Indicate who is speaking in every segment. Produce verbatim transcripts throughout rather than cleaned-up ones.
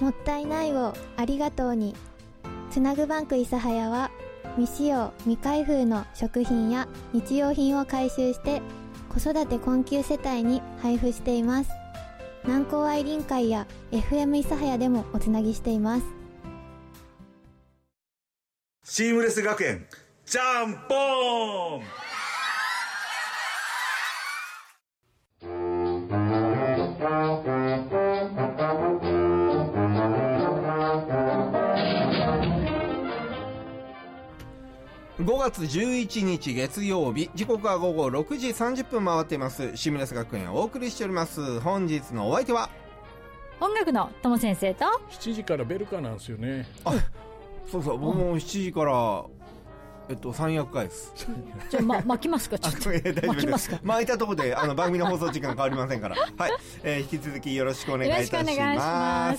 Speaker 1: もったいないをありがとうに。つなぐバンク諫早は未使用未開封の食品や日用品を回収して子育て困窮世帯に配布しています。南高愛林会や エフエム 諫早でもおつなぎしています。
Speaker 2: シームレス学園ジャンポーン。
Speaker 3: ごがつじゅういちにち月曜日、時刻はごごろくじさんじゅっぷん回っています。シームレス学園をお送りしております。本日のお相手は
Speaker 4: 音楽の友先生と
Speaker 5: しちじからベルカなんですよね。
Speaker 3: あ、そうそう、僕もしちじからえっとさんやくかいです。
Speaker 4: じゃあ、ま、巻きますかちょっと巻きますか。
Speaker 3: 巻いたところであの番組の放送時間変わりませんからはい、えー、引き続きよろしくお願いいたします。
Speaker 4: よろしくお願いします。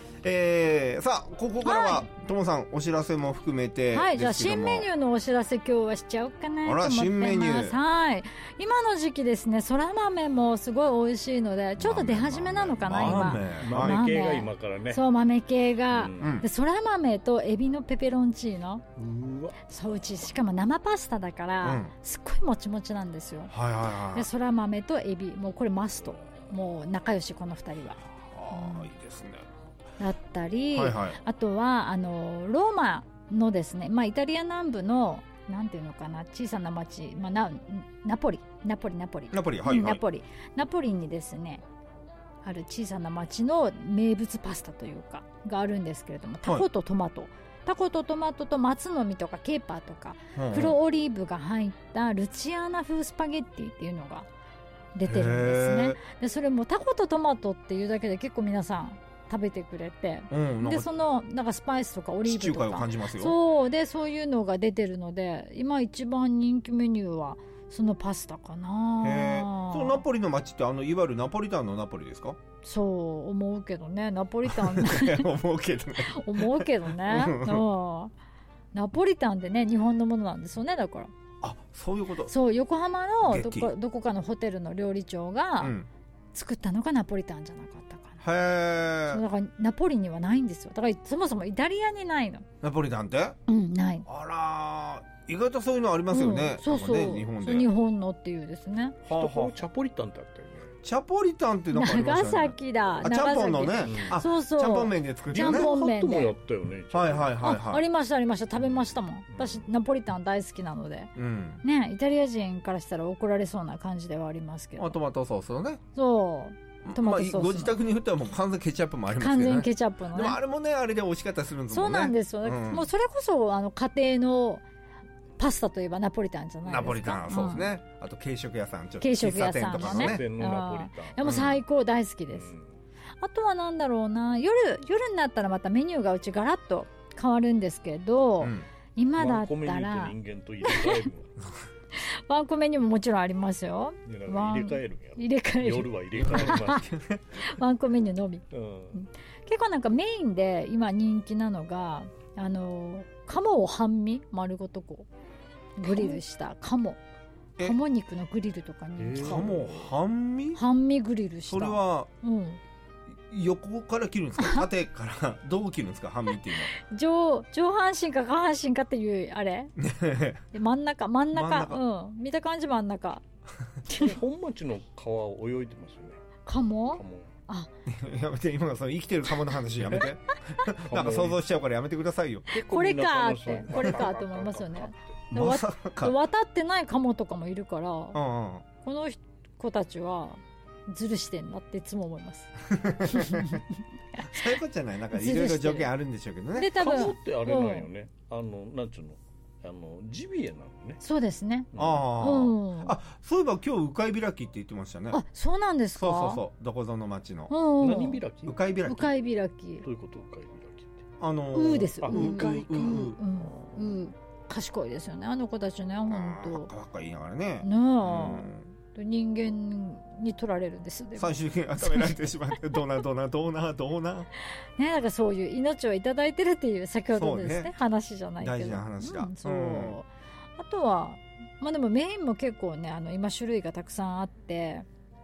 Speaker 3: えー、さあここからはとも、はい、さんお知らせも含めて
Speaker 4: はい、じゃあ新メニューのお知らせ今日はしちゃおうかなと思ってます。新メニュー、はい、今の時期ですね、そら豆もすごい美味しいのでちょっと出始めなのかな今。
Speaker 5: 豆, 豆系が今からね。
Speaker 4: そう、豆系が、うん、でそら豆とエビのペペロンチーノ、うわ、そう、うちしかも生パスタだから、うん、すっごいもちもちなんですよ。
Speaker 3: はいはいはい。
Speaker 4: でそら豆とエビ、もうこれマスト、もう仲良しこのふたりは。
Speaker 3: ああ、うん、いいですね。
Speaker 4: だったり、
Speaker 3: はいはい、
Speaker 4: あとはあのローマのですね、まあ、イタリア南部のなんていうのかな、小さな町、まあ、なナポリナポリナポリ
Speaker 3: ナポリ、はいはい、
Speaker 4: ナポリナポリにですねある小さな町の名物パスタというかがあるんですけれども、タコとトマト、はい、タコとトマトと松の実とかケーパーとか、うんうん、黒オリーブが入ったルチアーナ風スパゲッティっていうのが出てるんですね。でそれもタコとトマトっていうだけで結構皆さん食べてくれて、うん、でそのなんかスパイスとかオリーブとか、
Speaker 3: 地中海を感じますよ。
Speaker 4: そうで、そういうのが出てるので今一番人気メニューはそのパスタかな。
Speaker 3: へー、そのナポリの街ってあのいわゆるナポリタンのナポリですか？
Speaker 4: そう思うけどね、ナポリタン
Speaker 3: 思うけどね
Speaker 4: 思うけどね、うん、ナポリタンってね日本のものなんですよね。だから
Speaker 3: あ、そういうこと。
Speaker 4: そう、横浜のどこ、どこかのホテルの料理長が作ったのがナポリタンじゃなかったかな。
Speaker 3: へー、
Speaker 4: そうだからナポリにはないんですよ。だからそもそもイタリアにないの。
Speaker 3: ナポリタンって？
Speaker 4: うん、ない。
Speaker 3: あらー、意外とそういうのありますよね、
Speaker 4: うん、そうそう、
Speaker 3: ね、日本で。
Speaker 4: 日本のっていうですね。
Speaker 5: はあはあ、チャポリタンってあったよね。
Speaker 3: チャポリタンってなんかありましたよね。
Speaker 4: 長崎だ。
Speaker 3: あ、ちゃんぽんのね、うん、あ、
Speaker 4: そうそう、
Speaker 3: ちゃんぽん麺で作ってるね。
Speaker 4: ちゃんぽん麺で
Speaker 5: もやったよね。
Speaker 3: はいはいはいはい。
Speaker 4: あ、ありましたありました。食べましたもん。私ナポリタン大好きなので、うん、ね、イタリア人からしたら怒られそうな感じではありますけど。
Speaker 3: あ、トマトソースのね。
Speaker 4: そう。トマトソースの、
Speaker 3: まあ、ご自宅によってはもう完全ケチャップもありますけどね。
Speaker 4: 完全ケチャップのね。
Speaker 3: でもあれもね、あれで美味しかったりするんですもんね。
Speaker 4: そうなんですよ、うん、もうそれこそあの家庭のパスタといえばナポリタンじゃないですか。
Speaker 3: ナポリタン、そうですね、うん、あと軽食屋さん、ちょっと
Speaker 4: 軽食屋さんのね、
Speaker 5: 喫茶店のナポリタン、
Speaker 4: でも最高、大好きです、うん、あとはなんだろうな、夜夜になったらまたメニューがうちガラッと変わるんですけど、うん、今だったらワンコメニューと人間と入れ替えるワンコメニューももちろんありますよ。
Speaker 5: 入れ替えるんやろ。
Speaker 4: 入れ替える。
Speaker 5: 夜は入れ替えます
Speaker 4: ワンコメニューのみ、
Speaker 5: うん、
Speaker 4: 結構なんかメインで今人気なのがあの鴨を半身丸ごとこうグリルした鴨鴨肉のグリルとかに
Speaker 3: 鴨半身
Speaker 4: 半身グリルした。
Speaker 3: それは、
Speaker 4: うん、
Speaker 3: 横から切るんですか？縦からどう切るんですか？半身っていう
Speaker 4: のは 上, 上半身か下半身かっていうあれ真ん中真ん中、真ん中、うん、見た感じ真ん中
Speaker 5: 本町の川を泳いでますよね。
Speaker 4: 鴨？
Speaker 5: 鴨、
Speaker 4: あ
Speaker 3: やめて、今のその生きてる鴨の話やめてなんか想像しちゃうからやめてくださいよ。
Speaker 4: これかってこれかって思いますよねまさか渡ってない鴨とかもいるから、うんうん、この子たちはずるしてんなっていつも思います
Speaker 3: そういうことじゃない、なんかいろいろ条件あるんでしょうけどね。
Speaker 5: で多分鴨ってあれなんよね、うん、あのなんちゅうのあのジビエなのね。
Speaker 4: そうですね、
Speaker 3: うん、あ、うん、あ、そういえば今日鵜飼開きって言ってましたね。
Speaker 4: あ、そうなんですか。
Speaker 3: そうそうそう、どこぞの町の、
Speaker 4: うん、
Speaker 5: 何開き？
Speaker 4: 鵜
Speaker 5: 飼開き。
Speaker 4: 鵜飼開きどう
Speaker 5: いうこと？鵜飼開きって
Speaker 3: あの
Speaker 4: ー、うですよ。
Speaker 5: 鵜飼か、
Speaker 4: うんうん、賢いですよねあの子たちね、本当。
Speaker 3: バカ言いながらね。
Speaker 4: ねえ、うん、人間に取られるんです。でも
Speaker 3: 最終的に食べられてしまってどうなどうなどうなどうな
Speaker 4: ね、なんかそういう命をいただいてるっていう先ほどです ね, ね話じゃないけど
Speaker 3: 大事な話だ、
Speaker 4: うん、そう、うん、あとはまあでもメインも結構ね、あの今種類がたくさんあって、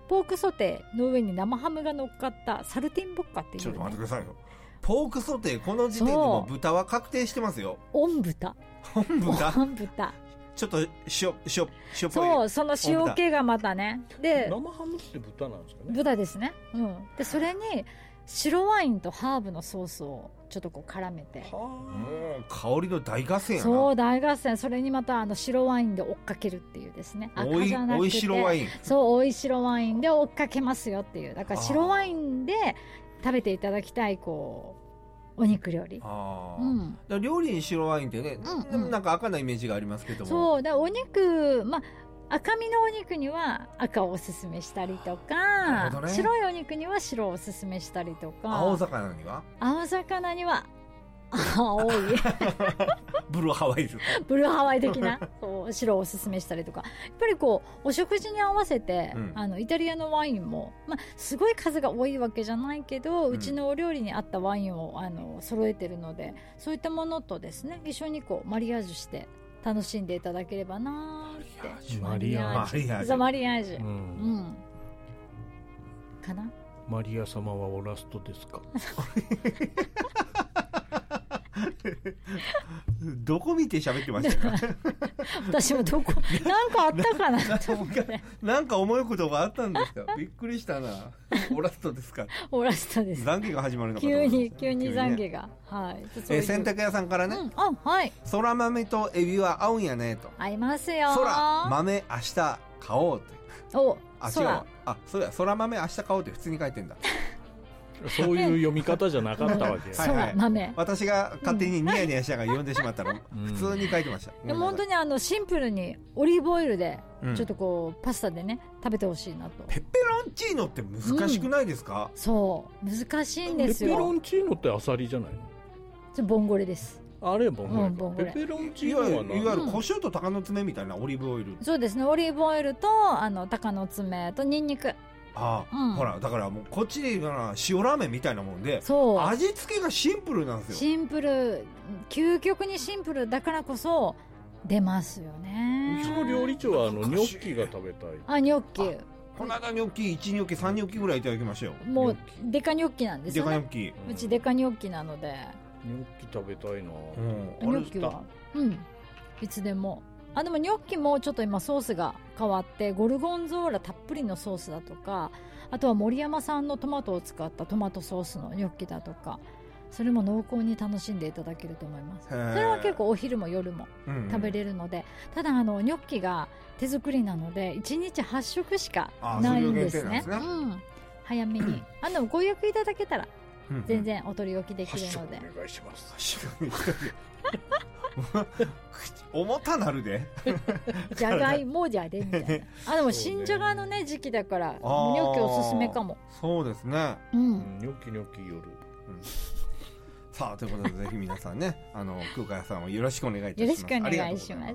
Speaker 4: ポークソテーの上に生ハムが乗っかったサルティンボッカっていう、ね、
Speaker 3: ちょっと待ってくださいよ。ポークソテー、この時点でも豚は確定してますよ。
Speaker 4: オン豚
Speaker 3: 本豚
Speaker 4: オン豚
Speaker 3: ちょっと塩塩塩っぽい。
Speaker 4: そうその塩気がまたねで
Speaker 5: 生ハムって豚なんですかね。
Speaker 4: 豚ですね、うん、でそれに白ワインとハーブのソースをちょっとこう絡めて、
Speaker 5: は
Speaker 3: もう香りの大合戦やな。
Speaker 4: そう大合戦。それにまたあの白ワインで追っかけるっていうですね。赤
Speaker 3: おい
Speaker 4: じゃなくて
Speaker 3: おい白ワイン。
Speaker 4: そうおい白ワインで追っかけますよっていう。だから白ワインで食べていただきたいこうお肉料理。
Speaker 3: あ、
Speaker 4: うん、
Speaker 3: だから料理に白ワインってね、
Speaker 4: うんうん、
Speaker 3: でもなんか赤なイメージがありますけども。
Speaker 4: そうだお肉、まあ赤身のお肉には赤をおすすめしたりとか、ね、白いお肉には白をおすすめしたりとか、
Speaker 3: 青魚には
Speaker 4: 青魚には青い
Speaker 3: ブルーハワイです
Speaker 4: ブルーハワイ的なそう白をおすすめしたりとか、やっぱりこうお食事に合わせて、うん、あのイタリアのワインも、まあ、すごい数が多いわけじゃないけど、うん、うちのお料理に合ったワインをあの揃えてるので、そういったものとですね一緒にこうマリアージュして楽しんでいただければなーって。
Speaker 5: マリアージュ
Speaker 4: ザマリアージュ、
Speaker 5: うん
Speaker 4: うん、かな。
Speaker 5: マリア様はオラストですか
Speaker 3: どこ見て喋ってましたか
Speaker 4: 私もどこなんかあったかなと思って
Speaker 3: なんか思うことがあったんですか。びっくりしたな。オラストですか。
Speaker 4: オラストです。
Speaker 3: 懺悔が始まるのかと
Speaker 4: 急
Speaker 3: 思いました
Speaker 4: に急に懺悔が、ね、はい。
Speaker 3: えー、洗濯屋さんからね、うん、
Speaker 4: あはい
Speaker 3: そら豆とエビは合うんやねと。
Speaker 4: 合いますよ。
Speaker 3: そら豆明日買おうって。
Speaker 4: お
Speaker 3: あ違うわ。あそうや、そら豆明日買おうって普通に書いてんだ
Speaker 5: そういう読み方じゃなかったわけ
Speaker 4: そう、はいはい、豆。
Speaker 3: 私が勝手にニヤニヤしながら読んでしまったら、うん、普通に書いてました。
Speaker 4: でも本当にあのシンプルにオリーブオイルでちょっとこう、うん、パスタでね食べてほしいなと。
Speaker 3: ペペロンチーノって難しくないですか。
Speaker 4: うん、そう難しいんですよ。
Speaker 5: ペペロンチーノってアサリじゃないの。
Speaker 4: ちょボンゴレです。
Speaker 5: あれボンゴレ、うん、
Speaker 4: ボンゴレ。
Speaker 5: ペペロンチーノはない
Speaker 3: わゆる胡椒と鷹の爪みたいなオリーブオイル。
Speaker 4: そうですね、オリーブオイルとあの鷹の爪とニンニク。
Speaker 3: ああ、うん、ほらだからもうこっちで言うな塩ラーメンみたいなもんで、
Speaker 4: そう
Speaker 3: 味付けがシンプルなんですよ。
Speaker 4: シンプル、究極にシンプルだからこそ出ますよね。
Speaker 5: うちの料理長はあのニョッキが食べたい。
Speaker 4: あニョッキ、
Speaker 3: この間ニョッキいちニョッキさんニョッキぐらいいただきましたよ。
Speaker 4: もうデカニョッキなんですよね。
Speaker 3: デカニョッキ、
Speaker 4: うちデカニョッキなので
Speaker 5: ニョッキ食べたいな、
Speaker 4: うん、ニョッキはうんいつでも。あでもニョッキもちょっと今ソースが変わってゴルゴンゾーラたっぷりのソースだとか、あとは森山さんのトマトを使ったトマトソースのニョッキだとか、それも濃厚に楽しんでいただけると思います。それは結構お昼も夜も食べれるので、うんうん、ただあのニョッキが手作りなのでいちにちはち食しかないんですね。うん、早めにあのご予約いただけたら全然お取り置きできるので
Speaker 5: お願いします。
Speaker 3: 重たなるで
Speaker 4: じゃがいもじゃでみたいなあでも新じゃがのね時期だからニョッキおすすめかも。
Speaker 3: そうですね、
Speaker 4: うん、
Speaker 5: ニョッキニョッキ夜、うん、
Speaker 3: さあということでぜひ皆さんねあの空海さんをよろしくお願いいたします。
Speaker 4: よろしくお願いします。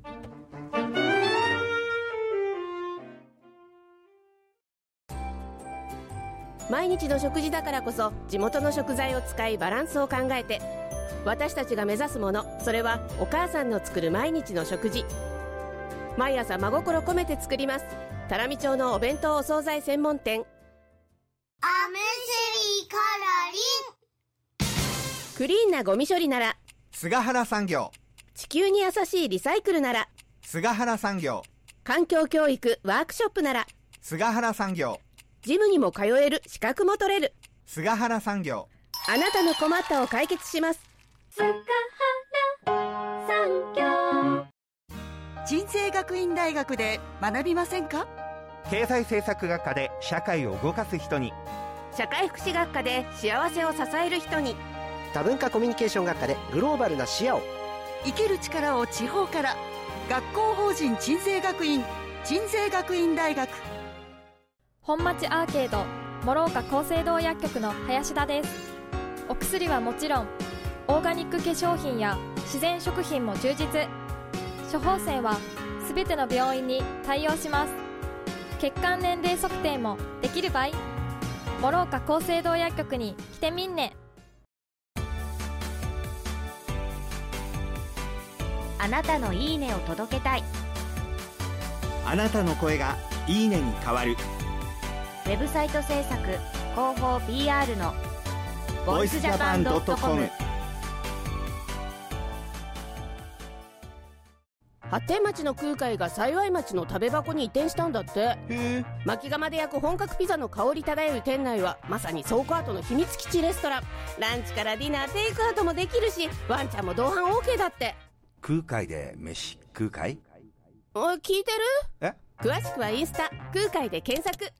Speaker 6: 毎日の食事だからこそ地元の食材を使いバランスを考えて、私たちが目指すもの、それはお母さんの作る毎日の食事。毎朝真心込めて作ります。多良見町のお弁当お惣菜専門店。
Speaker 7: アムシリカラリン。
Speaker 6: クリーンなゴミ処理なら
Speaker 3: 菅原産業。
Speaker 6: 地球に優しいリサイクルなら
Speaker 3: 菅原産業。
Speaker 6: 環境教育ワークショップなら
Speaker 3: 菅原産業。
Speaker 6: ジムにも通える資格も取れる
Speaker 3: 菅原産業。
Speaker 6: あなたの困ったを解決します。
Speaker 7: 菅原産業。
Speaker 8: 鎮西学院大学で学びませんか。
Speaker 9: 経済政策学科で社会を動かす人に、
Speaker 6: 社会福祉学科で幸せを支える人に、
Speaker 10: 多文化コミュニケーション学科でグローバルな視野を。
Speaker 8: 生きる力を地方から。学校法人鎮西学院鎮西学院大学。
Speaker 11: 本町アーケード諸岡厚生堂薬局の林田です。お薬はもちろんオーガニック化粧品や自然食品も充実。処方箋はすべての病院に対応します。血管年齢測定もできる場合、諸岡厚生堂薬局に来てみんね。
Speaker 12: あなたのいいねを届けたい。
Speaker 9: あなたの声がいいねに変わる。
Speaker 12: ウェブサイト制作広報 ピーアール のボイスジャパンドットコム。
Speaker 6: 発展町の空海が幸町の食べ箱に移転したんだって。
Speaker 3: へ
Speaker 6: 薪窯で焼く本格ピザの香り漂う店内はまさに倉庫跡の秘密基地レストラン。ランチからディナーテイクアウトもできるし、ワンちゃんも同伴 OK だって。
Speaker 9: 空海で飯空海？
Speaker 6: おい、聞いてる？
Speaker 9: え？
Speaker 6: 詳しくはインスタ空海で検索。